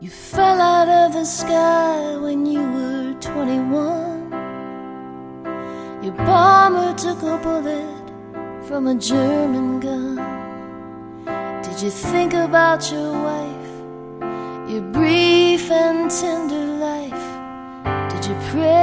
You fell out of the sky when you were 21. Your bomber took a bullet from a German gun. Did you think about your wife, your brief and tender life? Did you pray